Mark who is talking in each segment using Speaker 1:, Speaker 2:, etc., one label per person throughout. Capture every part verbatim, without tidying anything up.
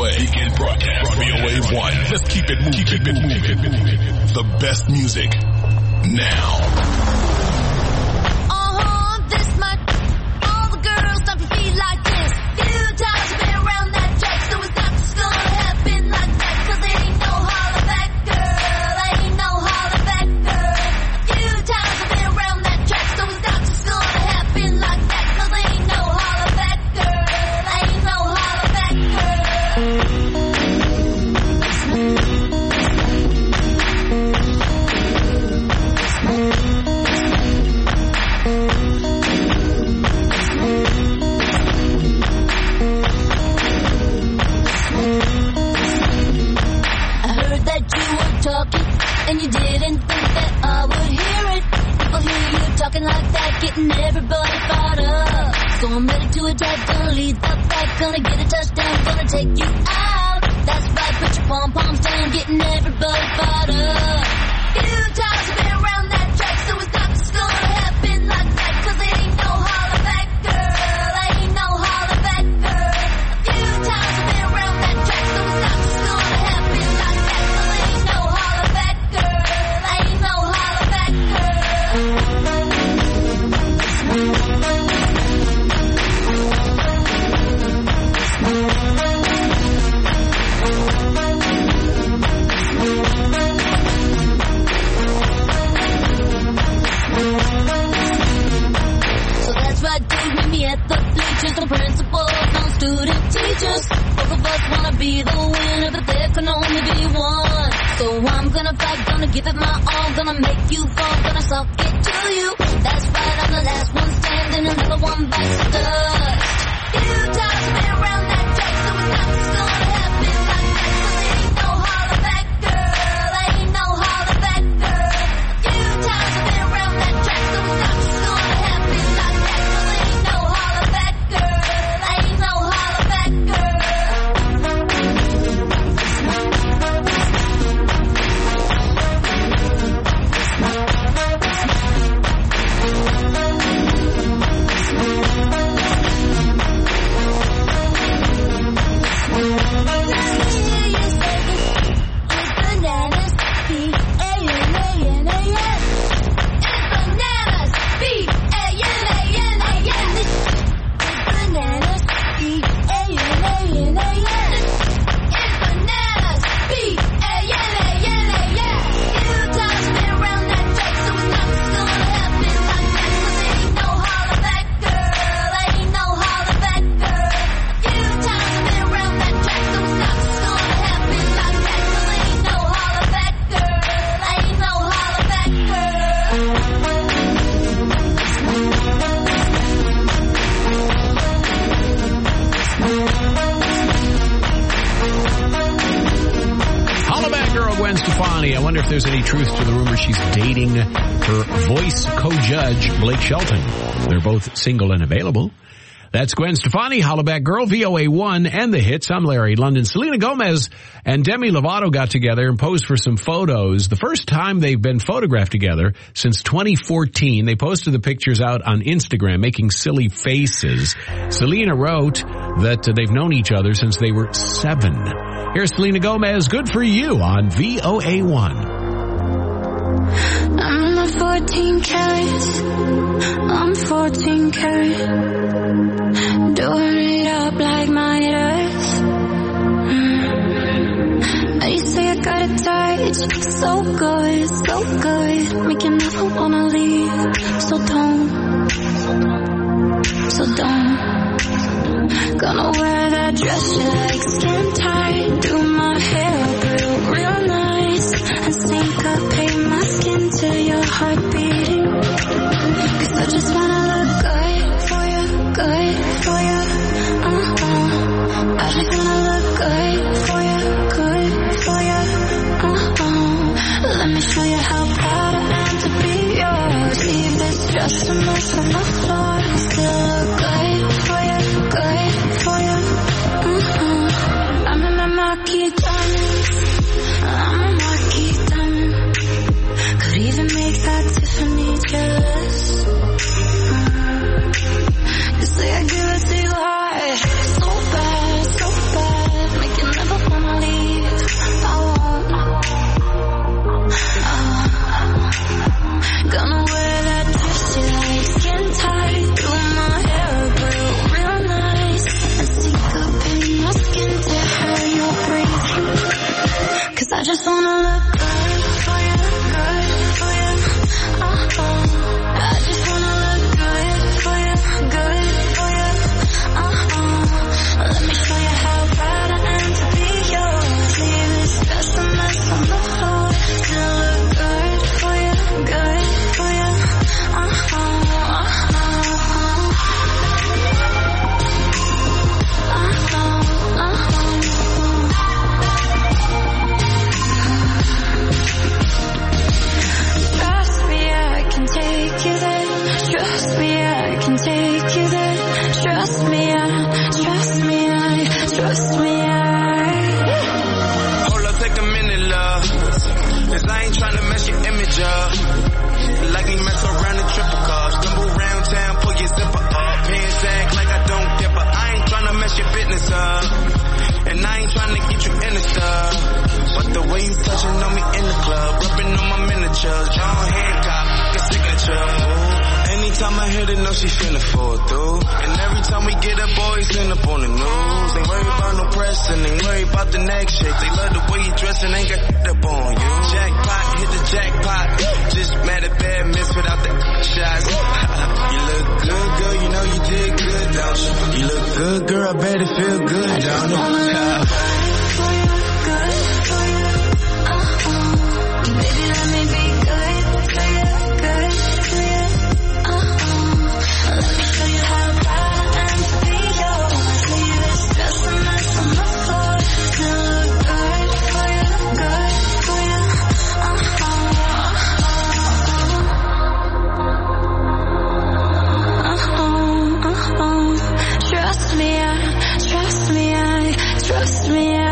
Speaker 1: A. Weekend broadcast. V O A one. Let's keep it moving. Keep it moving. The best music now.
Speaker 2: Uh-huh, this much. All the girls stomp your feet like this. Few times you've been around that track, so it's not just gonna happen like that. Cause there ain't no holler back, girl. Ain't no holler back, girl. Few times you've been around that track, so it's not just gonna happen like that. Cause there ain't no holler back, girl. Ain't no holler back, girl. Talking, and you didn't think that I would hear it. People hear you talking like that, getting everybody fired up. So I'm ready to attack, gonna lead the pack, gonna get a touchdown, gonna take you out. That's right, put your pom-poms down, getting everybody fired up. Few times you've been around that track, so it's not just gonna happen like that. Cause there ain't no holler back, girl. Ain't no holler back, girl. Few times you've been around that track, so it's not just gonna happen like that. Cause there ain't no holler back, girl. Ain't no holler back, girl. So that's right, dude, meet me at the bleachers. No principals, no student teachers. Both of us wanna be the winner, but there can only be one. So I'm gonna fight, gonna give it my all, gonna make you fall, gonna suck it to you. That's right, I'm the last one standing, another one bites the dust. Few times you've been around that track, so it's not just gonna happen like that. Cause there ain't no holler back, girl. Ain't no holler back, girl. Few times you've been around that track, so it's not just gonna happen like that. Cause there ain't no holler back, girl. Ain't no holler back, girl.
Speaker 3: I wonder if there's any truth to the rumor she's dating her voice co-judge, Blake Shelton. They're both single and available. That's Gwen Stefani, Hollaback Girl, V O A one, and the hits. I'm Larry London. Selena Gomez and Demi Lovato got together and posed for some photos. The first time they've been photographed together since twenty fourteen. They posted the pictures out on Instagram, making silly faces. Selena wrote that uh, they've known each other since they were seven. Here's Selena Gomez, Good For You, on V O A one.
Speaker 4: I'm not fourteen carats, I'm fourteen karat. Doing it up like Midas. mm. You say I got a touch, so good, so good. Make you never wanna leave, so don't, so don't. Gonna wear that dress you like, skin tight. Do my hair up real, real nice. And sync up, paint my skin to your heart beating. Cause I just wanna look good for you, good for you. Uh-huh. I just wanna look good for you, good for you. Uh-huh. Let me show you how proud I am to be yours. Leave this dress a mess on the floor. Still look good for you, good for you. Uh-huh. I'm in my marquee diamonds. I'm a marquee diamond. Could even make that Tiffany jealous. Uh-huh. You say I give it to you hard, so bad, so bad. Make you trust me, I...
Speaker 5: Hold up, take a minute, love. Cause I ain't tryna mess your image up. Like me mess around and triple cup. Stumble round town, pull your zipper up. Pants act like I don't give a. I ain't tryna mess your business up. And I ain't tryna get you in the stuff. But the way you touching on me in the club, rubbing on my miniatures, John Hancock, like a signature. Anytime I hit it, know she finna fall through. And every time we get up, boys end up on the news. Ain't worried about no press and ain't worried about the neck shake. They love the way you dress and ain't got up on you. Jackpot, hit the jackpot. Just mad at bad miss without the shots. You look good, girl, you know you did good, don't you? You look good, girl, I bet it feel good, don't it?
Speaker 4: Baby, let me be good for you, good for you, uh-uh. Let me show you how bad I am to be yours. See you this dress and mess on the floor. Still look good for you, good for you, uh-uh, uh-uh, uh-uh. Trust me, I, trust me, I, trust me, I.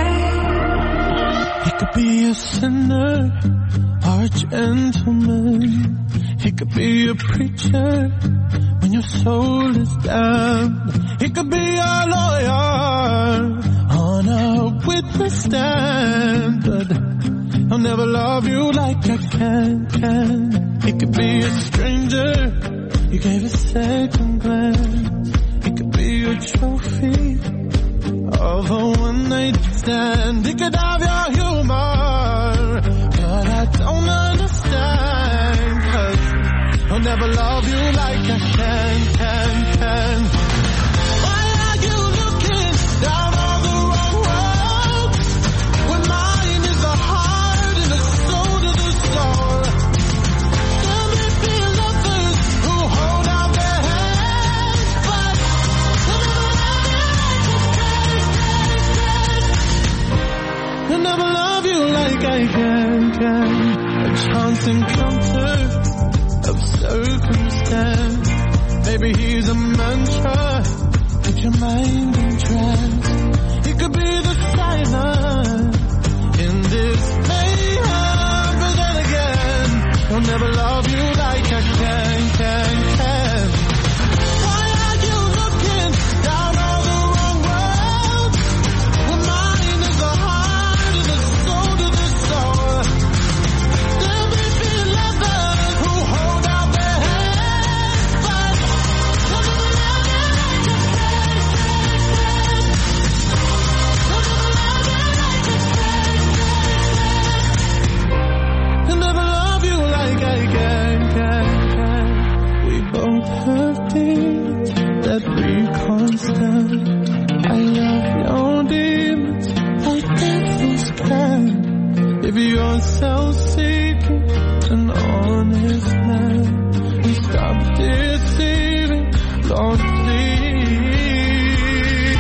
Speaker 6: He could be a sinner or a gentleman. He could be a preacher when your soul is down. He could be a lawyer on a witness stand. But I'll never love you like I can, can. He could be a stranger you gave a second glance. He could be a trophy of a one-night stand. He could have your humor, but I don't understand. Cause I'll never love you like I can, can, can. Why are you looking down on the wrong road? When mine is the heart and the soul to the soul. There may be lovers who hold out their hands, but I'll never love you like I can, can. A chance encounter of circumstance. Maybe he's a mantra, put your mind in trance. He could be the silence in this mayhem. But then again, I'll never love you like I can, can, can. Why are you looking down on the wrong road? When mine is the heart and the soul to the soul. There may be lovers who hold out their hands, but I'll never love you like I can, can, can. I'll never love you like I can, can, can. I'll never love you like I can, can, can. We both have things that we can't stand. I love your demons like devils can. If you're self-seeking, an honest man, and stop deceiving, Lord, please.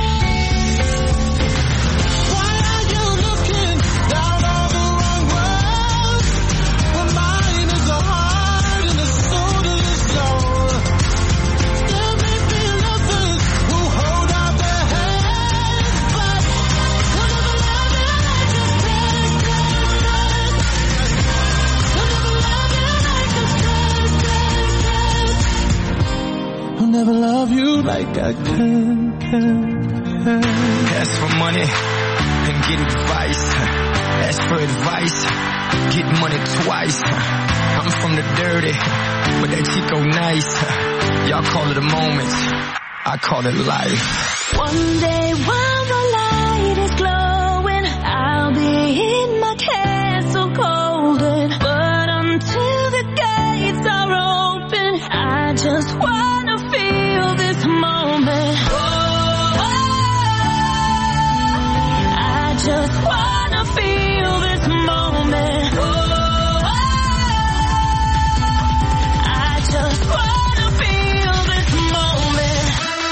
Speaker 6: Why are you looking down on the wrong road? When mine is the heart and the soul to the soul. There may be lovers who hold out their hands, but I'll never love you like I can, can, can. I'll never love you like I can, can, can. I'll never love you like I can, can, can.
Speaker 5: Ask for money and get advice. Ask for advice, get money twice. I'm from the dirty, but that Chico nice. Y'all call it a moment, I call it life.
Speaker 4: One day while the light is glowing, I'll be in my castle golden. But until the gates are open, I just wanna feel this moment. Oh, I just wanna feel this moment. Oh, I just wanna feel this moment.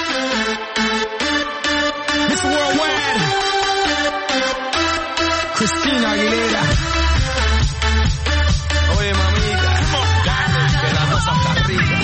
Speaker 5: Miss Worldwide, Christina Aguilera. Oye, mamita, dale, que la cosa está rica.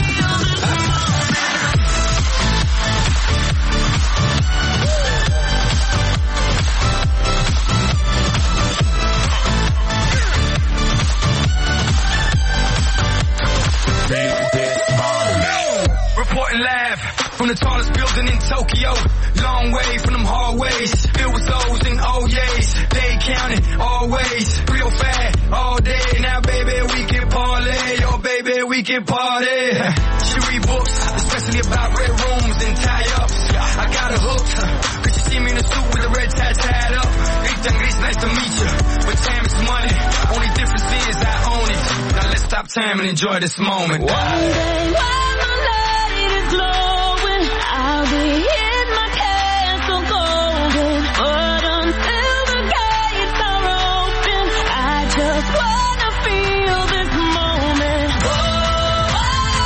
Speaker 5: on the tallest building in Tokyo. Long way from them hallways, filled with O's and O's. They counting always, real fast, all day. Now baby, we can parlay. Oh baby, we can party. She read books, especially about red rooms and tie-ups. I got her hooked. Could you see me in a suit with a red tie tied up? Rita and Gris, nice to meet you. But time is money. Only difference is I own it. Now let's stop time and enjoy this moment.
Speaker 4: One day when my light is glowing, I'll be in my castle golden. But until the gates are open, I just wanna feel this moment. Oh,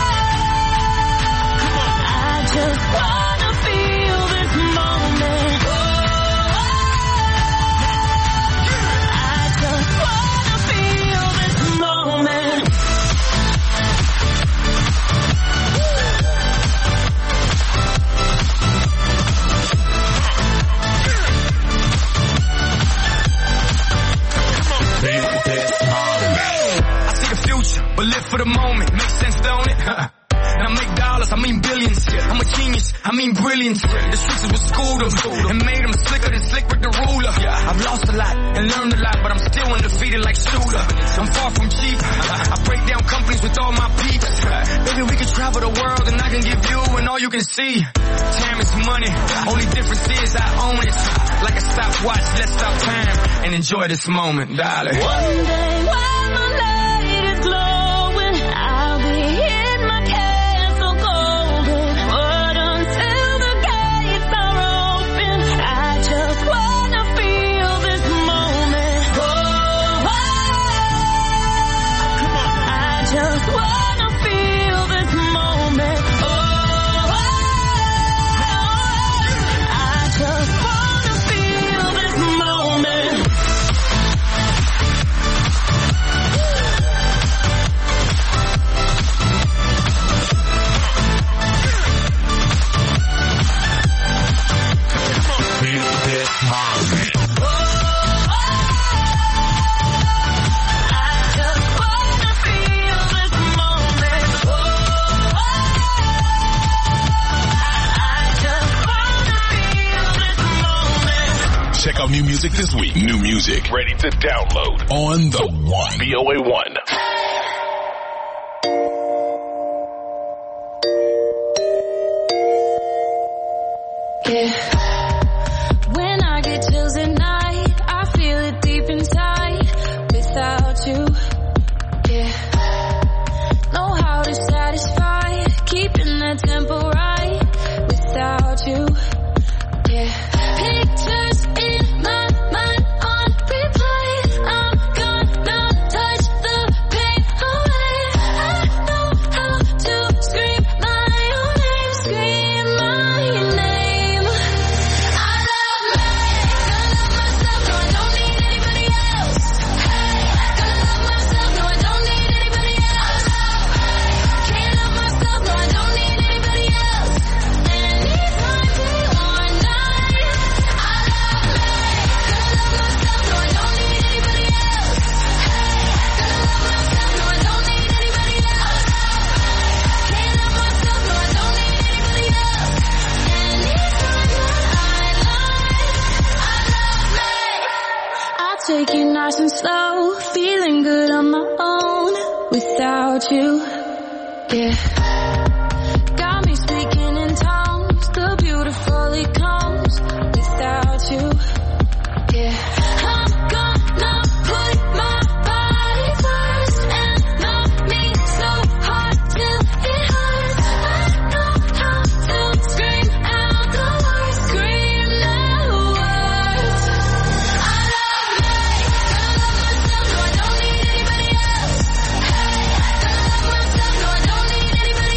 Speaker 4: I just wanna feel this moment. Oh, I just wanna feel this moment.
Speaker 5: I see the future, but live for the moment. Makes sense, don't it? And I make dollars, I mean billions. I'm a genius, I mean brilliance. The streets is what schooled them and made them slicker than slick with the ruler. I've lost a lot and learned a lot, but I'm still undefeated like Shooter. I'm far from cheap. I break down companies with all my peeps. Baby, we can travel the world and I can give you and all you can see. Time is money, only difference is I own it. Like a stopwatch, let's stop time and enjoy this moment, darling.
Speaker 4: One day when my light is glowing, I'll be in my castle golden. But until the gates are open, I just wanna feel this moment. Oh, I just wanna feel this moment. Oh, I just wanna feel this moment.
Speaker 1: Check out new music this week. New music ready to download on the One. V O A one.
Speaker 4: Yeah. When I get chills at night, I feel it deep inside. Without you, yeah. Know how to satisfy, keeping that tempo right. Without you, yeah. Pictures in my mind on replay. I'm gonna touch the pain away. I know how to scream my own name, scream my name. I love me, gonna love myself, no I don't need anybody else. Hey, gonna love myself, no I don't need anybody else. Can't love myself, no I don't need anybody else. Anytime, day or night. I love me, gonna love myself, no I don't need anybody else. Hey, gonna love myself, no I don't need anybody else. Can't love myself, no I don't need anybody else. Anytime that I lie, I love me. I take it nice and slow, feeling good on my own. Without you, yeah. Got me speaking in tongues, the beautiful it comes. Without you, yeah. I'm gonna put my body first and love me so hard till it hurts. I know how to scream out the words, scream the words. I love me, gonna love myself, no I don't need anybody else. Hey, gonna love myself, no I don't need anybody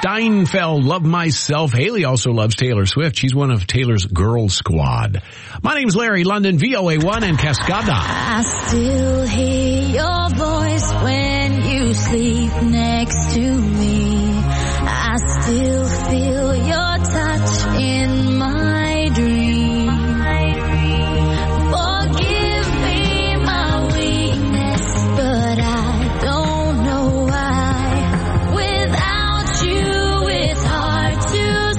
Speaker 3: Steinfeld, Love Myself. Haley also loves Taylor Swift. She's one of Taylor's Girl Squad. My name's Larry London, V O A one and Cascada.
Speaker 4: I still hear your voice when you sleep next to me. I still feel your touch in my dream. Forgive me my weakness, but I don't know why. Without you, it's hard to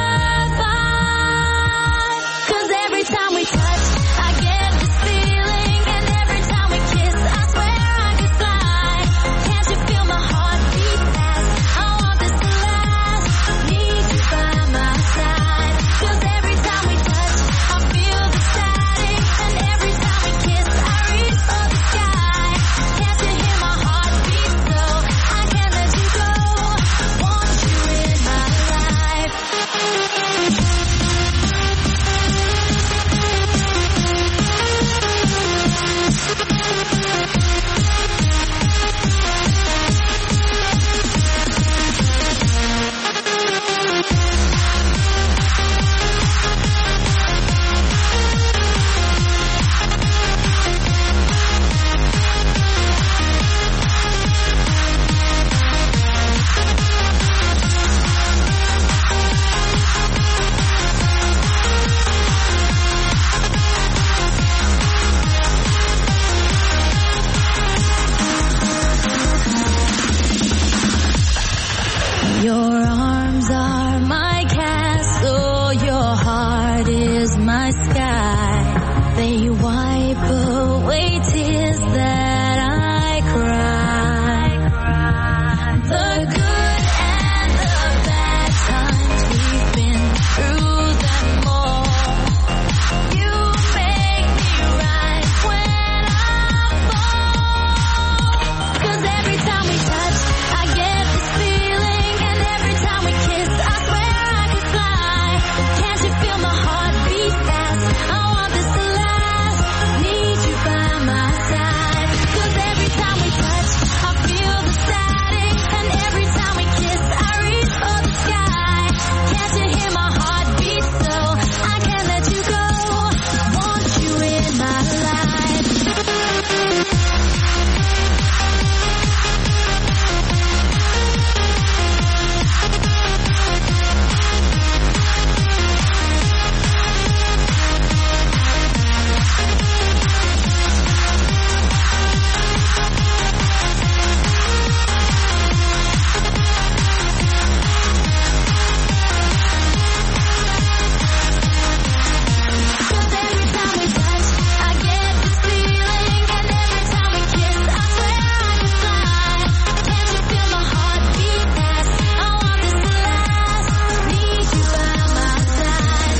Speaker 4: survive. 'Cause every time we touch, I get this feeling, and every time we kiss, I swear I could fly. Can't you feel my heart beat fast? I want this to last. Need you by my side. 'Cause every time we touch, I feel the static, and every time we kiss, I reach for the sky. Can't you hear my heart beat so? I can't let you go. Want you in my life. Your arms are my castle, your heart is my sky. They wipe away tears that I cry. The good and the bad times, we've been through them all. You make me rise when I fall. 'Cause every time we touch, I get this feeling, and every time we kiss, I swear I could fly. Can't you feel my heart beat fast? I want this to last. Need you by my side. 'Cause every time we touch, I feel the static, and every time we kiss, I reach for the sky. Can't you hear my heart beat so? I can't let you go. Want you in my life. Cause every time we touch, I get this feeling, and every time we kiss, I swear I could fly. Can't you feel my heart beat fast? I want this to last. Need you by my side.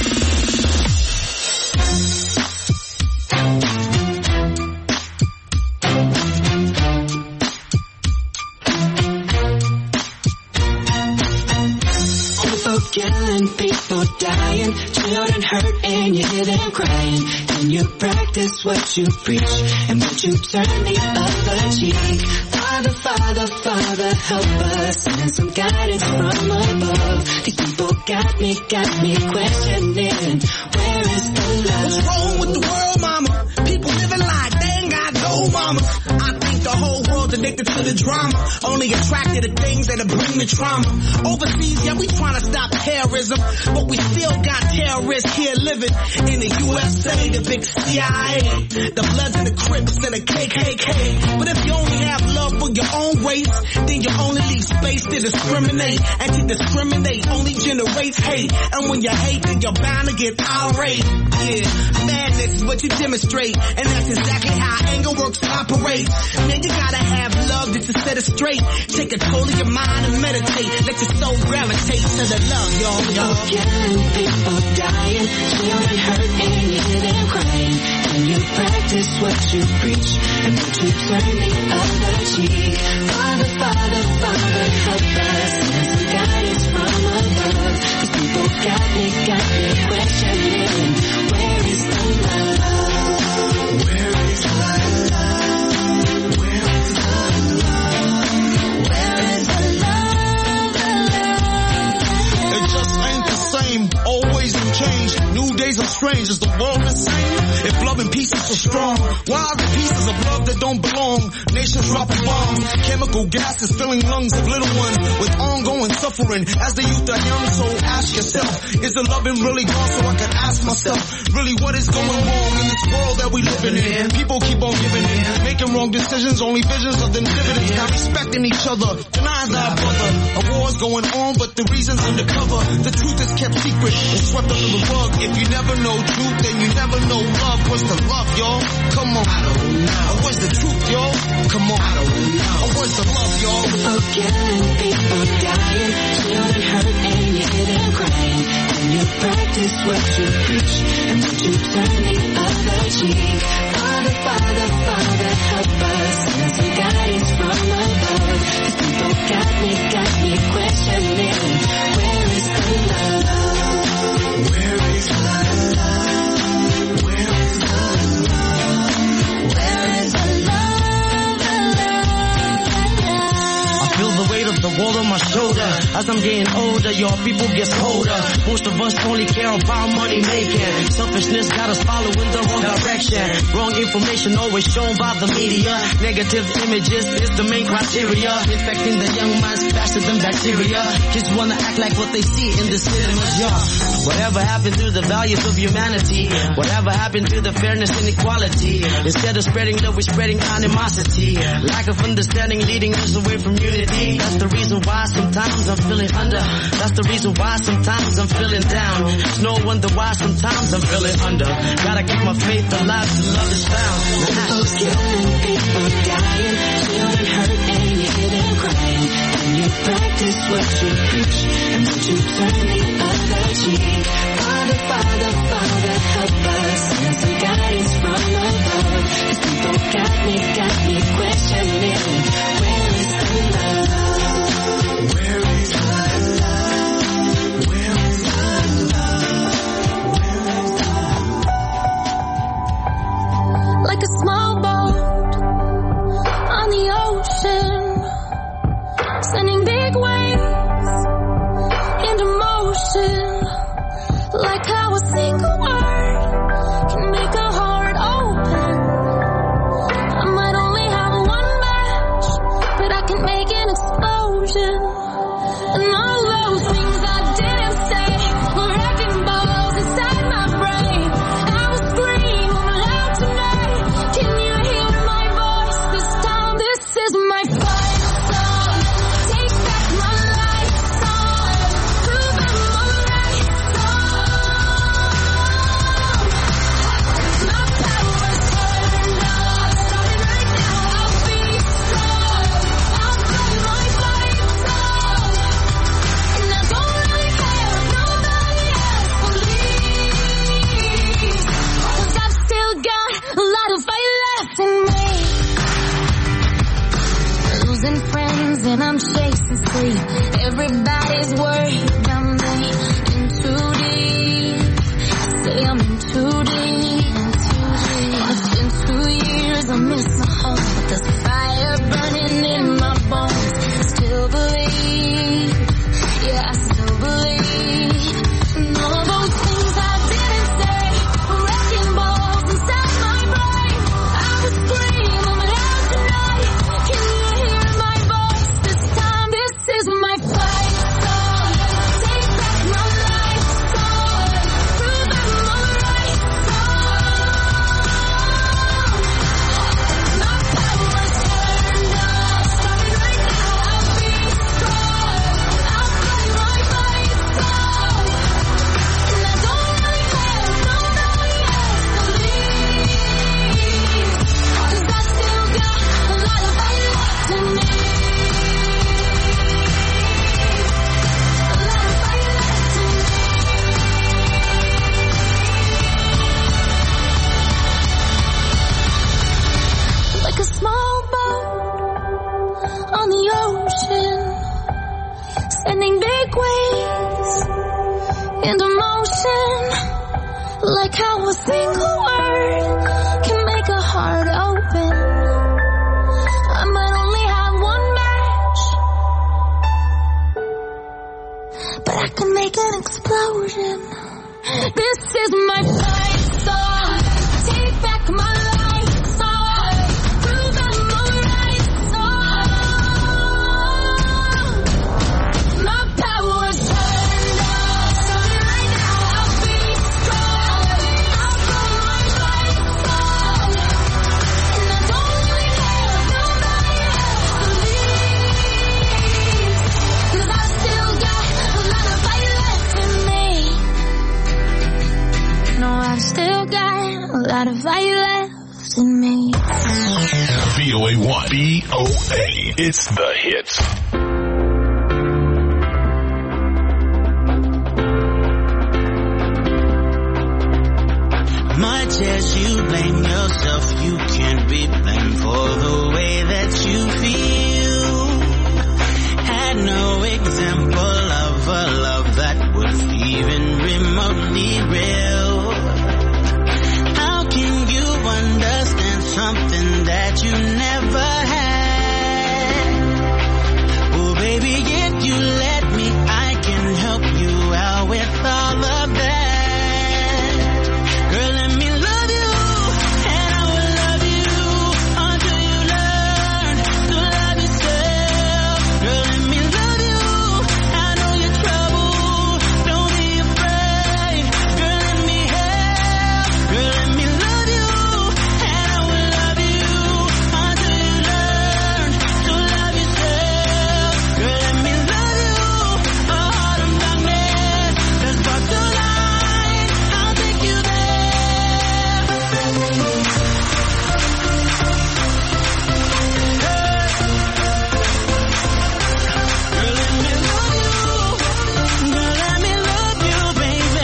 Speaker 7: People killing, people dying, children hurt and you hear them crying. Can you practice what you preach and would you turn the other cheek? Father, Father, Father, help us, send some guidance from above. These people got me, got me questioning, where is the love?
Speaker 5: What's wrong with the world, mama? People living like they ain't got gold, mama. I think the whole world's addicted to the drama, only attracted to things that'll bring the trauma. Overseas, yeah, we trying to stop terrorism, but we still got terrorists here living in the U S A, the big C I A, the Bloods and the Crips and the K K K. But if you only have love for your own race, then you only leave space to discriminate, and to discriminate only generates hate. And when you hate, then you're bound to get irate. Yeah, madness is what you demonstrate, and that's exactly how anger works and operates. Man, you gotta have love just to set it straight. Take control of your mind and meditate. Let your soul gravitate to the love, y'all, y'all.
Speaker 7: People killing, people dying, children hurt and you hear them crying. Can you practice what you preach and would you turn the other cheek? Father, Father, Father, help us, send some guidance from above. These people got me, got me questioning, where is the love? Where is the love? Where is the love? Where is the love, the
Speaker 8: ways are strange. Is the world insane? If love and peace is so strong, why are the pieces of love that don't belong? Nations dropping bombs, chemical gases filling lungs of little ones with ongoing suffering as the youth are young. So ask yourself, is the loving really gone? So I can ask myself, really what is going wrong in this world that we living in? People keep on giving in, making wrong decisions, only visions of them dividends, not respecting each other, denying thy brother. A war's going on, but the reason's undercover. The truth is kept secret and swept under the rug. If you never know truth, then you never know love. What's the love, y'all? Come on. I don't know. What's the truth, y'all? Come on. I don't know. What's the love, y'all?
Speaker 7: People killing, people dying, children hurt and you hear them crying. When you practice what you preach, and would you turn the other cheek? Father, Father, Father, help us. Send some guidance from above. These people got me, got me questioning. Where is the love? Where is the love? Where is the love? Where is the love? The love, the love?
Speaker 9: I feel the weight of the world on my shoulder. As I'm getting older, your people get colder. Most of us only care about money making. Selfishness got us following the wrong direction. Wrong information always shown by the media. Negative images is the main criteria. Infecting the young minds faster than bacteria. Kids wanna act like what they see in the cinemas, yeah. Whatever happened to the values of humanity? Whatever happened to the fairness and equality? Instead of spreading love, we're spreading animosity. Lack of understanding leading us away from unity. That's the reason why sometimes I'm feeling under. That's the reason why sometimes I'm feeling down. It's no wonder why sometimes I'm feeling under. Gotta keep my faith alive till love is found.
Speaker 7: People killing, people dying, children hurt and you hear them crying. When you practice what you preach, and would you turn the other cheek? Father, Father, Father, help us. Send some guidance from above. These people got me, got me questioning. Where is the love? Where is the love? Where is the love? Where is the love?
Speaker 2: Like a small boat on the ocean, sending big waves into motion. Like how a single word can make a heart open. I might only have one match, but I can make an explosion. And all those things I didn't say were wrecking balls inside my brain. I will scream loud tonight. Can you hear my voice this time? This is my fight song. Take back my life song. Prove I'm alright song. My power's turned on. Starting right now, I'll be strong. I'll play my fight song. And I don't really care if nobody else believes. 'Cause I've still got a lot of fight left in me. Losing friends and I'm chasing sleep. Everybody's worried about me. In too deep. Say I'm in too deep. It's been two years, I miss my home. But there's a fire burning in my bones. Still believe. Yeah, I still believe. And all those things I didn't say were wrecking balls inside my brain. I would scream loud tonight. Can you hear my voice this time? This is my fight song. Take back my life song. Prove I'm alright song. My power's turned on. Starting right now, I'll be strong. I'll play my fight song. And I don't really care if nobody else believes. 'Cause I still got a lot of fight left in me. A lot of fight left in me. Like a small boat on the ocean, sending big waves into motion. Like how a single word can make a heart open. I might only have one match, but I can make an explosion. This is my fight song. Take back my life song. Prove I'm alright song. My power's turned on. So right now I'll be strong. I'll go my life song. And I don't really have nobody else to leave. 'Cause I still got a lot of fight left in me. No, I've still got a lot of fight left in me.
Speaker 1: V O A one. V O A. It's the hits.
Speaker 9: Much as you blame yourself, you can't be blamed for the way that you feel. Had no example of a love that was even remotely real. How can you understand something that you never had? Oh baby, if you let me, I can help you out with all of that. Girl, let me love you, and I will love you until you learn to love yourself. Girl, let me love you, I know you're troubled, don't be afraid. Girl, let me help. Girl, let me love you, and I will love you until you learn to love yourself. Girl, let me love you, a heart of darkness that's brought to light. I'll take you there. Girl, let me love you. Girl, let me love you, baby.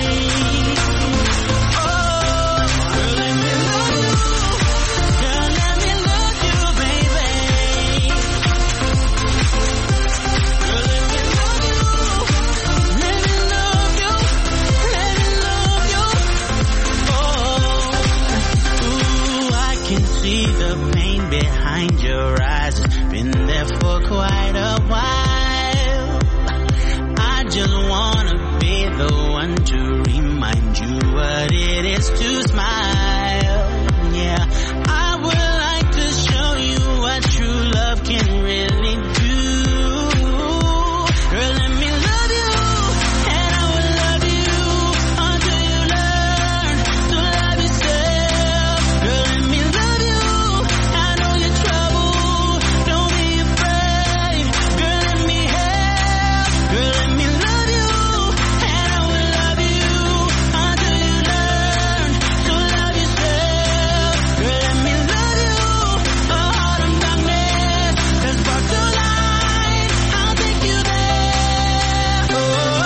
Speaker 9: Oh, girl, let me love you. Girl, let me love you, baby. Girl, let me love you. Let me love you. Let me love you. Oh, ooh, I can see the pain behind your eyes. It's been there for quite a while. I just wanna be the one to remind you what it is to smile. Yeah, I would like to show you what true love can really do. Girl, let me love you, and I will love you until you learn to love yourself. Girl, let me love you, I know you're troubled, don't be afraid. Girl, let me help. Girl, let me love you, and I will love you until you learn to love yourself. Girl, let me love you, a heart of darkness that's brought to light. I'll take you there. Oh,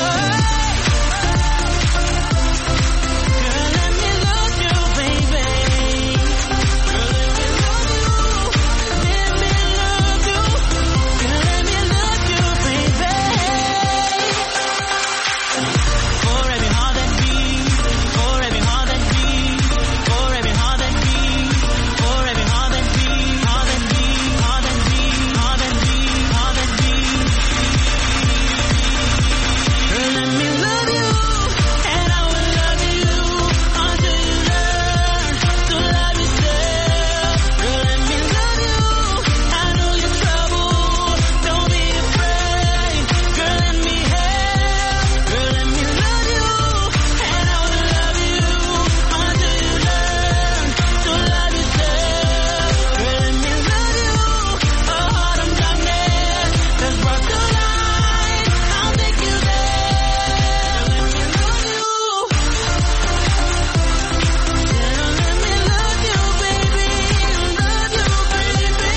Speaker 9: girl, let me love you, baby. Girl, let me love you. Let me love you. Girl, let me love you, baby. For every heart that beats, for every heart that beats, for every heart that beats, for every heart that beats, heart that beats, heart that beats, heart that beats, heart that beats. Girl, let me love you, and I will love you until you learn to love yourself. Girl, let me love you, I know you're troubled, don't be afraid. Girl, let me help. Girl, let me love you, and I will love you until you learn to love yourself. Girl, let me love you, a heart of darkness that's brought to light. I'll take you there. Let me love you. Let me love you, baby. Love you, baby.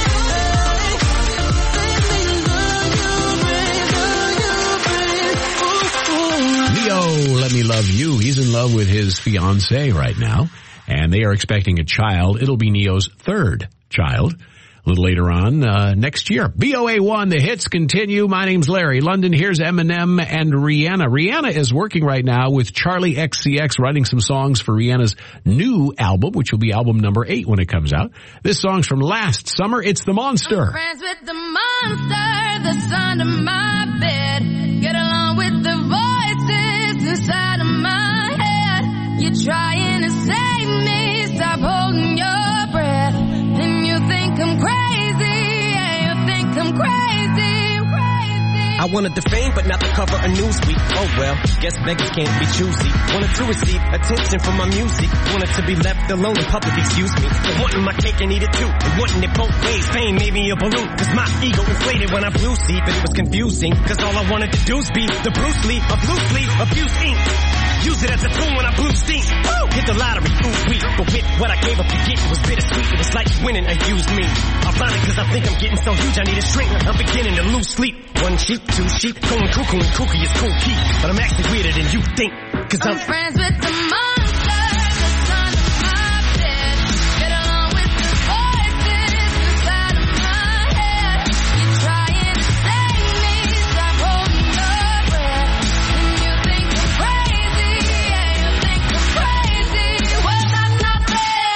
Speaker 9: Let me love you, baby. Love you, baby. Ooh, ooh.
Speaker 3: Leo, let me love you. He's in love with his fiancée right now, and they are expecting a child. It'll be Neo's third child. A little later on uh, next year. V O A one, the hits continue. My name's Larry. London, here's Eminem and Rihanna. Rihanna is working right now with Charlie X C X, writing some songs for Rihanna's new album, which will be album number eight when it comes out. This song's from last summer. It's The Monster.
Speaker 2: I'm friends with the monster that's under my bed. Get along with the voices inside of my
Speaker 4: You're trying to save me, stop holding your breath. And you think I'm crazy, yeah, you think I'm crazy, crazy.
Speaker 10: I wanted the fame, but not the cover of Newsweek. Oh well, guess beggars can't be choosy. Wanted to receive attention from my music. Wanted to be left alone in public, excuse me. But wanting my cake and eat it too. And wanting it both ways. Fame made me a balloon. Cause my ego inflated when I blew see. But it was confusing. Cause all I wanted to do was be the Bruce Lee of loosely abuse ink. Use it as a tool when I blew steam. Woo! Hit the lottery, ooh wee. But with what I gave up to get, it was bittersweet. It was like winning a used me. Ironic cause I think I'm getting so huge I need a shrink. I'm beginning to lose sleep. One sheep, two sheep, going cuckoo and kooky is cool key. But I'm actually weirder than you think. Cause I'm,
Speaker 4: I'm friends with the monster that's under my bed. Get along with the voices inside of my head. You're trying to save me, stop holding your breath. And you think I'm crazy, yeah, you think I'm crazy. Well, that's not fair.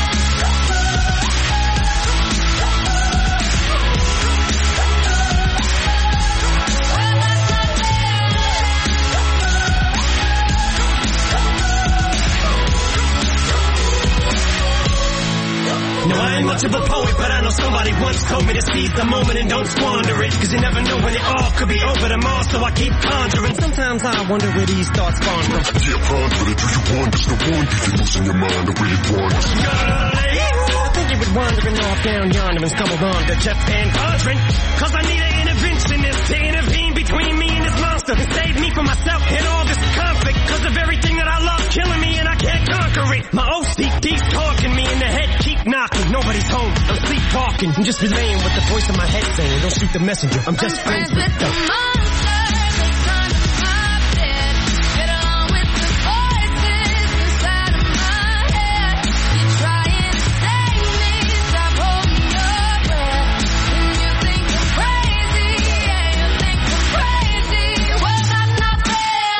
Speaker 10: No, I ain't much of a poet, but I know somebody once told me to seize the moment and don't squander it. Cause you never know when it all could be over tomorrow, so I keep conjuring. Sometimes I wonder where these thoughts spawn from.
Speaker 1: Yeah, ponder it, do you wonder? No wonder you're losing your mind the way it wanders.
Speaker 10: I think you was wandering off down yonder and stumbled on to Jeff Van Vondren. Cause I need an interventionist to intervene between me and this monster and save me from myself and all this conflict. Cause of everything that I love killing me and I can't conquer it. My O C D's talking me in the head, keep knocking. Nobody's home, I'm sleepwalking. I'm just relaying what the voice in my head saying. Don't shoot the messenger, I'm just
Speaker 4: I'm
Speaker 10: friends
Speaker 4: friends with the monster that's under my bed. Get along with the voices inside of my head. You're trying to save me, stop holding your breath. And you think I'm crazy, yeah, you think I'm crazy. Well, that's not fair.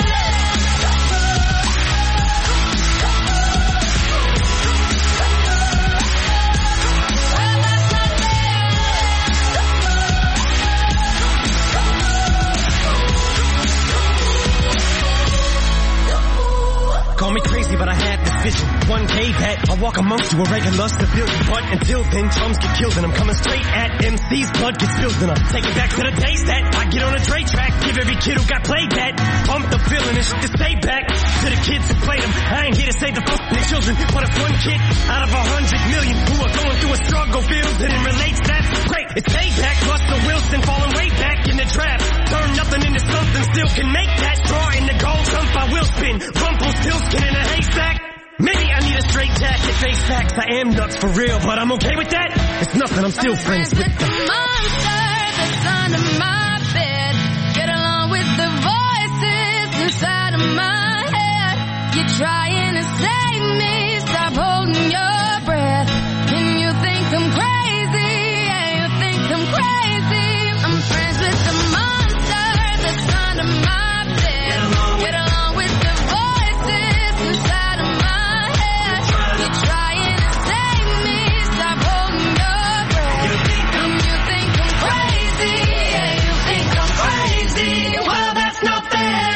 Speaker 4: Well, that's not
Speaker 10: Call me crazy, but I had this vision. One day that I'll walk amongst you, a regular civilian. But until then, drums get killed and I'm coming straight at M C's. Blood gets spilled and I take it back to the days that I get on a Dre track. Give every kid who got played that. Pump the feeling and shit to stay back. To the kids who played them, I ain't here to save the fucking children. But if one kid out of a hundred million who are going through a struggle feels it and relates, that's great. It's payback. Russell Wilson falling way back in the draft. Turn nothing into something, still can make that. Draw in the gold, jump I will spin. Rumpelstiltskin in a haystack. Maybe I need a straight jacket, face facts. I am nuts for real, but I'm okay with that. It's nothing, I'm still
Speaker 4: I'm
Speaker 10: friends with
Speaker 4: the
Speaker 10: them.
Speaker 4: monster that's under my bed. Get along with the voices inside of my head. You're trying to save me, stop holding your breath. And you think I'm crazy, yeah, you think I'm crazy. I'm friends with the monster that's under my bed. Get along with the voices inside of my head. You're trying to save me, stop holding your breath. And you think I'm crazy, yeah, you think I'm crazy. Well, that's not fair.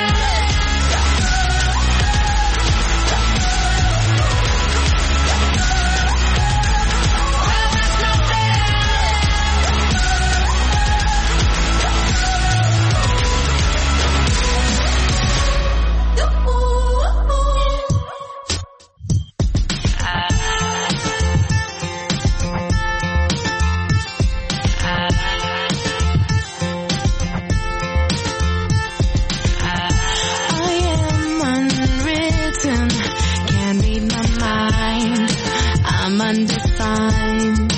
Speaker 4: Well, that's not fair. I am unwritten, can't read my mind. I'm undefined.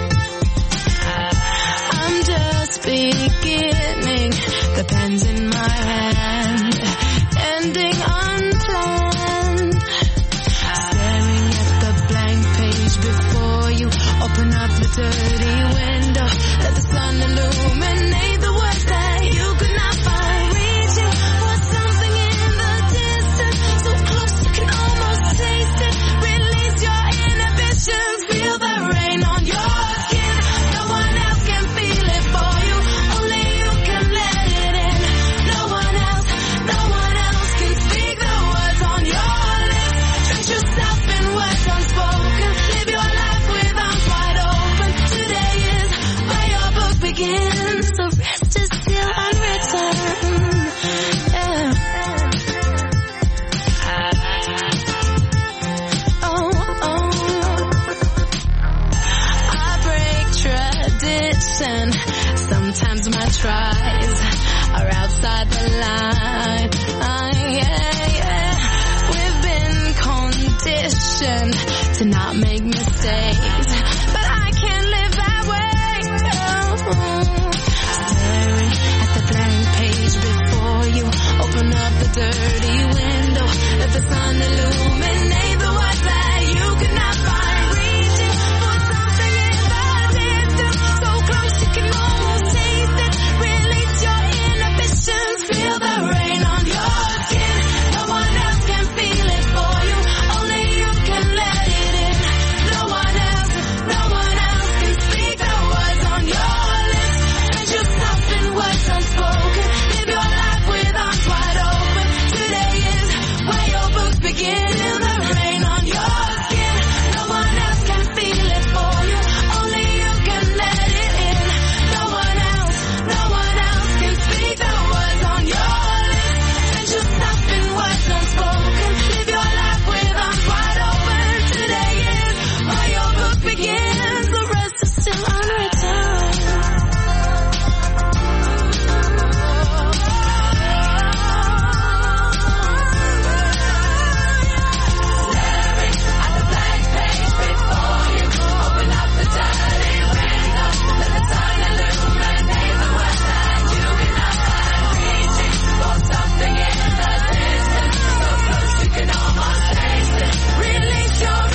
Speaker 4: I'm just beginning, the pen's in my hand, ending unplanned. Staring at the blank page before you, open up the dirty window, let the sun illuminate the words that you could not find. Reaching for something in the distance, so close you can almost taste it. Release your inhibitions, feel the rain on your skin. No one else can feel it for you, only you can let it in. No one else, no one else can speak the words on your lips. condition. Sometimes my tries are outside the line. Uh, yeah, yeah. We've been conditioned to not make mistakes, but I can't live that way. Oh. Staring at the blank page before you, open up the dirty window, let the sun illuminate the words that you could not find. Reaching for something in the distance, so close you can almost taste it. Release your inhibitions, feel the rain on your skin. No one else can feel it for you, only you can let it in. No one else, no one else can speak the words on your lips. And just soften words unspoken, live your life with arms wide open. Today is where your books begin. In the rain on your skin, no one else can feel it for you, only you can let it in. No one else, no one else can speak the words on your lips. And just soften words unspoken, live your life with arms wide open. Today is where your book begins, the rest is still unwritten. Release your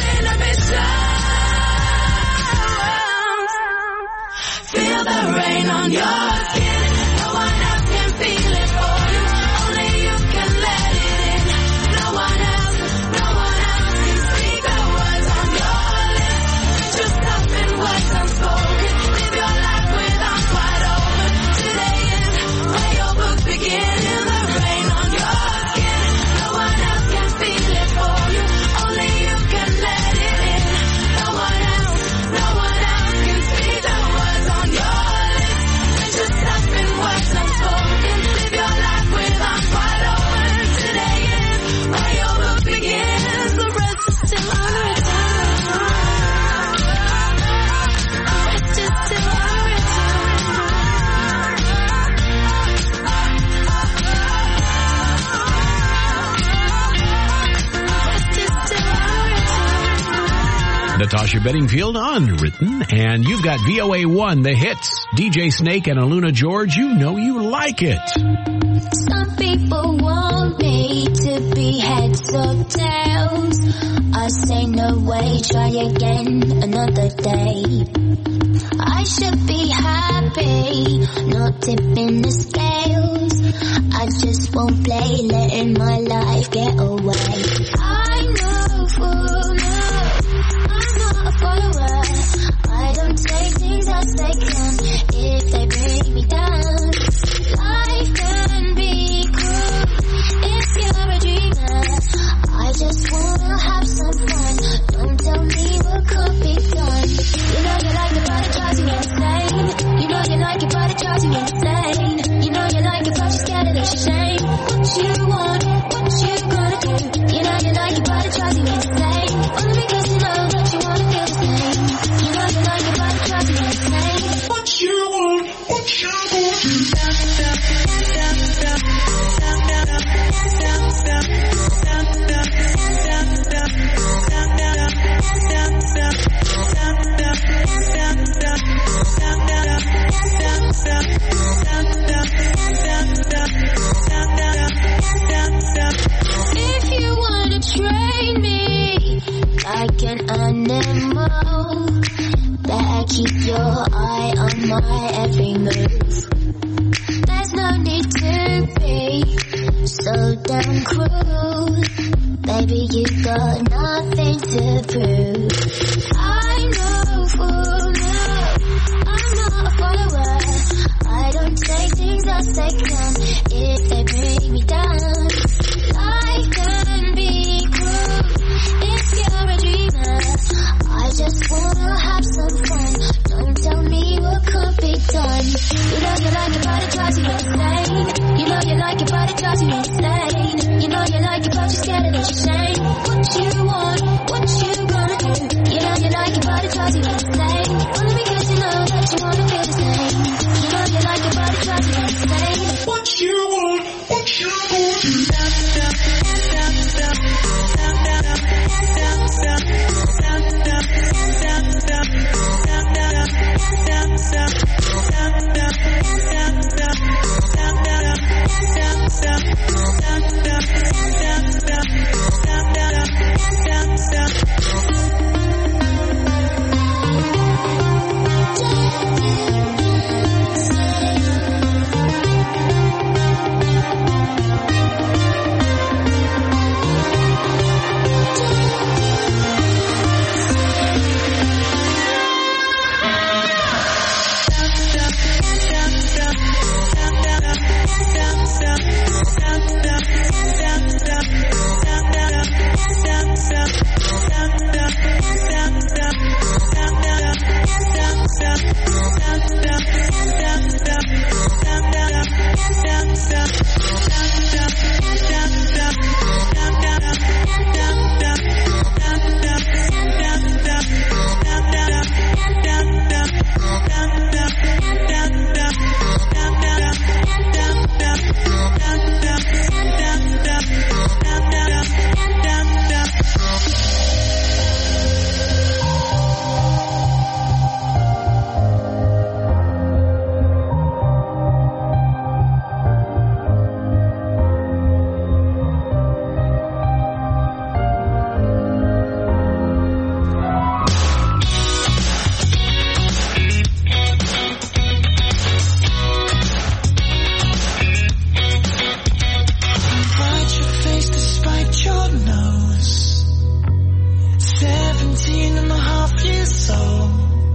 Speaker 4: inhibitions. Feel the rain on your skin. No one else can feel it for you, only you can let it in. No one else, no one else can speak the words on your lips. Just soften words unspoken, live your life with arms wide open. Today is where your books begin. In the rain on your skin, no one else can feel it for you, only you can let it in. No one else, no one else can speak the words on your lips. And just soften words unspoken, live your life with arms wide open. Today is where your book begins, the rest is still unwritten. The rest is still unwritten.
Speaker 3: Natasha Bedingfield, Unwritten, and you've got V O A one, the hits. D J Snake and Aluna George, you know you like it.
Speaker 2: Some people want me to be heads or tails. I say no way, try again another day. I should be happy, not tipping the scales. I just won't play, letting my life get away. I know for now, I'm not a follower. I don't take things as they come if they bring me down. Life can be cruel if you're a dreamer. I just wanna have some fun. Don't tell me what could be done. You know you like it, but it drives you insane. You know you like it, but it drives you insane. You know you like it, but you're scared of the shame. What you want, what you gonna do? You know you like it, but it drives you insane. Only because you know that you wanna feel the same. You know you like it, but it drives you insane. What you want, what you gonna do? If you wanna train me like an animal, better keep your eye on my every move. There's no need to be so damn cruel. Baby, you got nothing to prove. I know for now, I'm not a follower. I don't take things as they come if they bring me down. Life can be cruel if you're a dreamer. I just wanna have some fun. Don't tell me what could be done. You know you like it, but it drives you insane. You know you like it, but it drives you insane. You know you like it, but you're scared of the shame. What you want, what you gonna do? You know you like it, but it drives you insane. Only because you know that you wanna feel the same.
Speaker 7: and a half years old,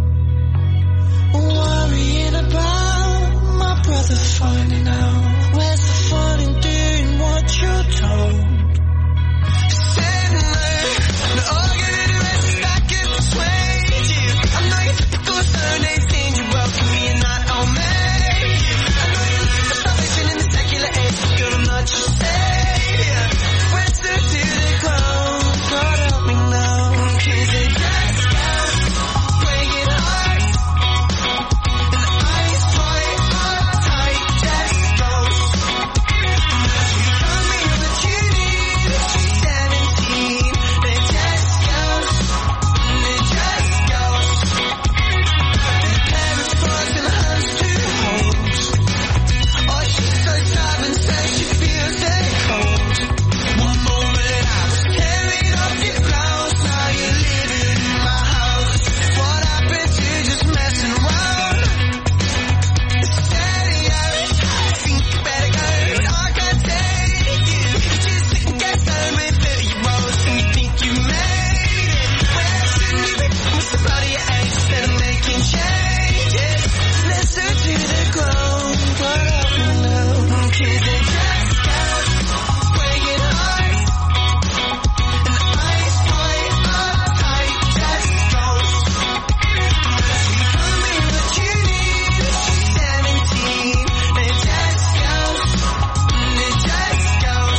Speaker 7: worrying about my brother finding out. Where's the fun in doing what you're told? Standing there, and all I gotta do is back and persuade you. I'm not your typical Sunday eighteen, you welcome me and not on me. I know you're looking for salvation in the secular age, but girl, I'm not your savior. Western to the clone, God help me now, 'cause it just goes breaking hearts, and the eyes white, uptight, just goes. You told me what you need at seventeen, and it just goes, and it just goes. The parents cross and the hands to hold. Oh, she's so tired and says she feels that cold. One moment I was tearing off your clothes, now you're living in my house. What happened to just messing around? It's steady out, I think you better go, but I can't take you. Just second guess home and feel your rose, and you think you made it. Where shouldn't you be? What's the bloody age instead of making changes? Listen to the groan, God help me now, 'cause it just goes breaking hearts, and the eyes white, uptight, just goes. You told me what you need at seventeen, and it just goes, and it just goes.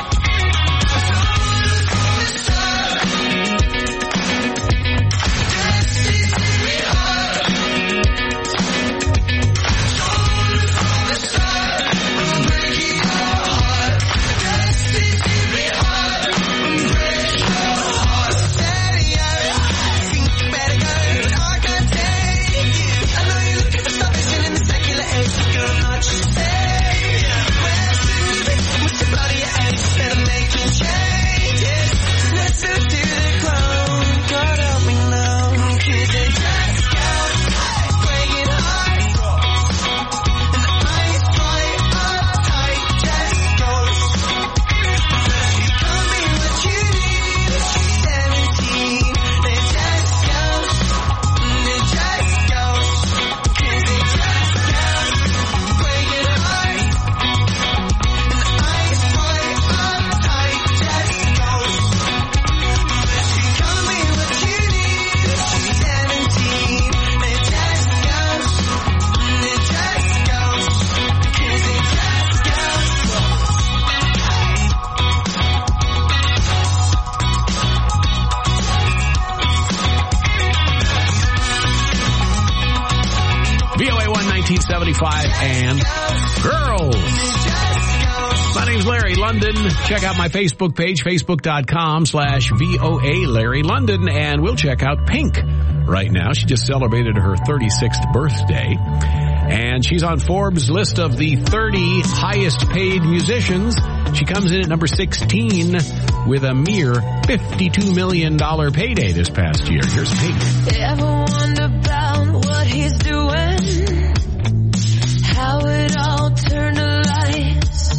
Speaker 3: V O A one nineteen seventy-five and Girls. My name's Larry London. Check out my Facebook page, facebook.com slash VOA Larry London, and we'll check out Pink right now. She just celebrated her thirty-sixth birthday, and she's on Forbes' list of the thirty highest paid musicians. She comes in at number sixteen with a mere fifty-two million dollars payday this past year. Here's Pink.
Speaker 4: Ever wonder about what he's doing? How it all turned to lies.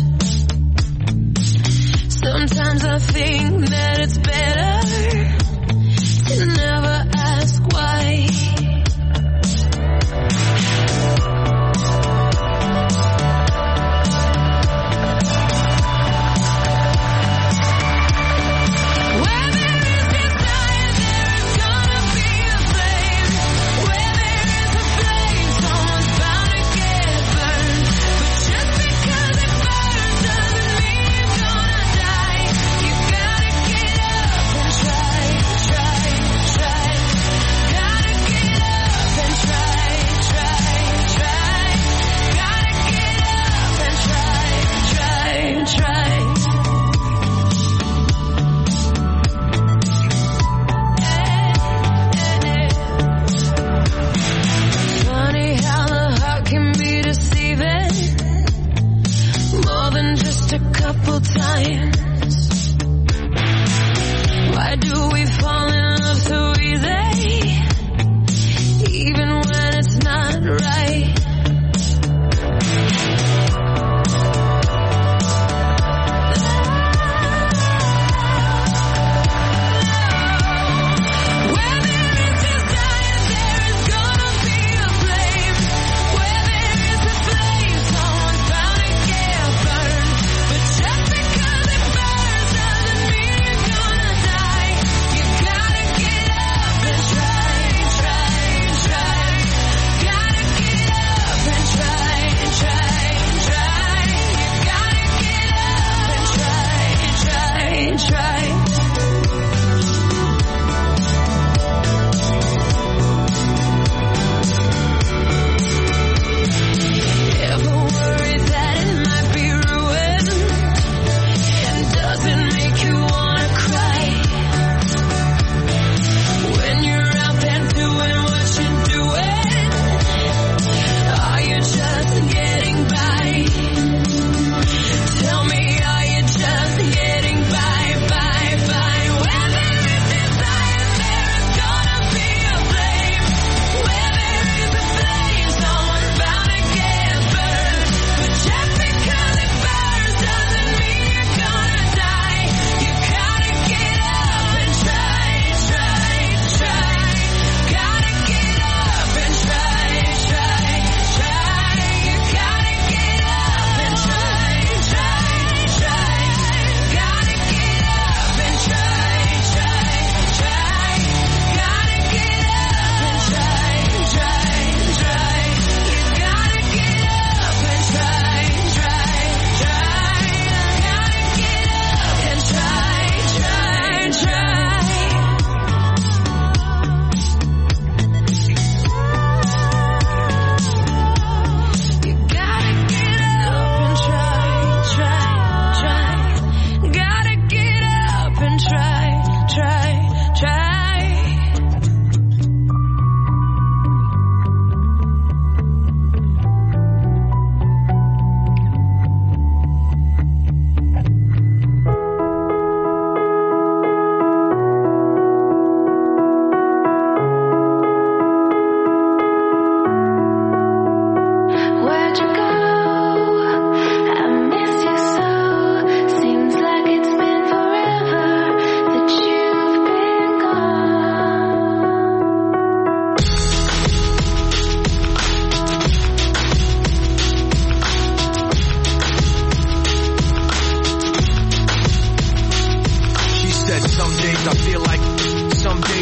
Speaker 4: Sometimes I think that it's better to never ask why. Try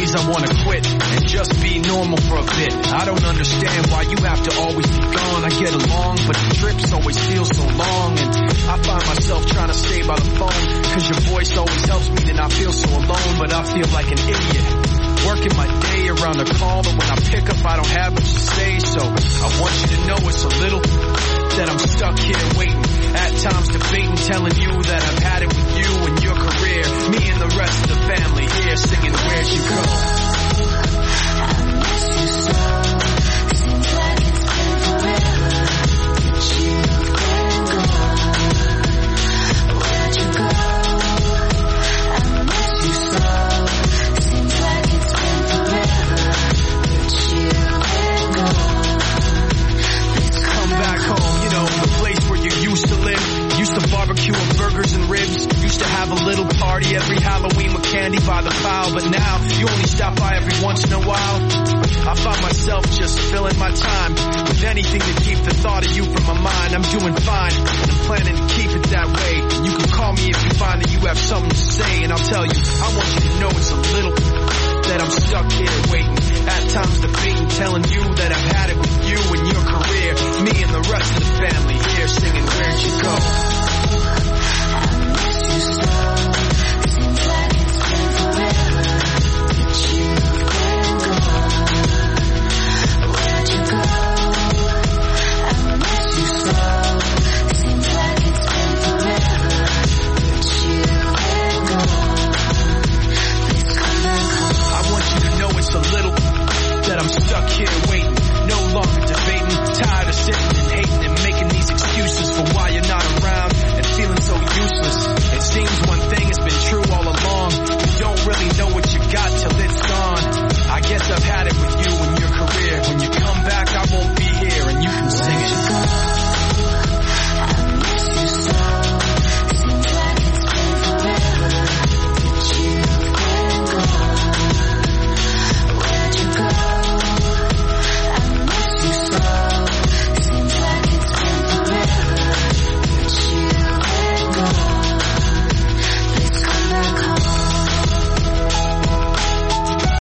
Speaker 11: days I wanna quit and just be normal for a bit. I don't understand why you have to always be gone. I get along, but the trips always feel so long. And I find myself trying to stay by the phone, cause your voice always helps me to not feel so alone. But I feel like an idiot, working my day around the call, but when I pick up I don't have much to say. So I want you to know it's a little that I'm stuck here waiting, at times debating, telling you that I've had it with you and your career, me and the rest of the family here singing Where'd You Go?
Speaker 4: I miss you so. Seems like it's been forever that you've been gone. Where'd you go? I miss you so. Seems like it's been forever that you've been gone. Please
Speaker 11: come back home, you know, the place where you used to live. Used to barbecue and burgers and ribs. Used to have a little party every Halloween with candy by the pile. But now, you only stop by every once in a while. I find myself just filling my time with anything to keep the thought of you from my mind. I'm doing fine, and I'm planning to keep it that way. You can call me if you find that you have something to say, and I'll tell you, I want you to know it's a little